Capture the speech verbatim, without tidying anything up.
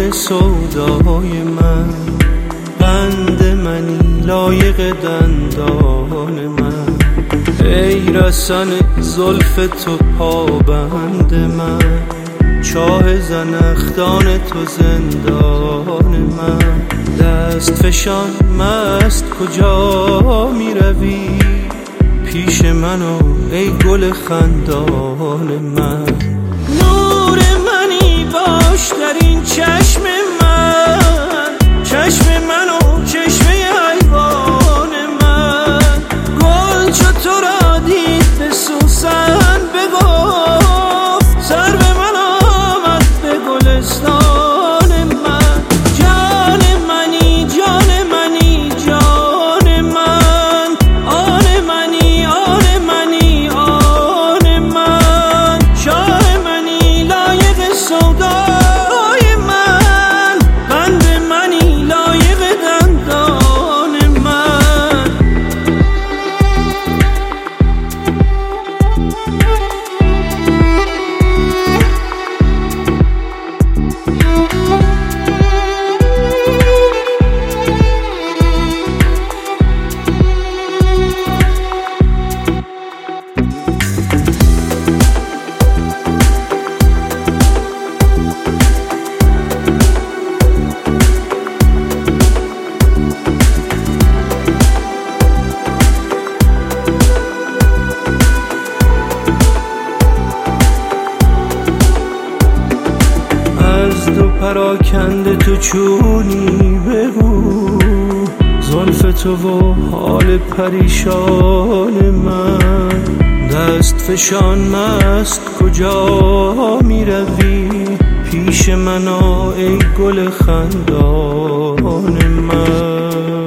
میان سودای من، قند منی لایق دندان من، ای رسن زلف تو پابند من، چاه زنخدان تو زندان من، دست فشان مست کجا می روی، پیش منو ای گل خندان من. نور منی باش در این چشم من، چشم منو چشم حیوان من، گل چو تو را دید به سوسن بگفت، سر به من آمد به گلستان من. جان منی جان منی جان من، آن منی آن منی آن من، شاه منی لایق سودای من، قند منی لایق دندان من. از دو پراکنده تو چونی بگو، زلف تو و حال پریشان من، دست فشان مست کجا می روی، پیش من آ ای گل خندان من.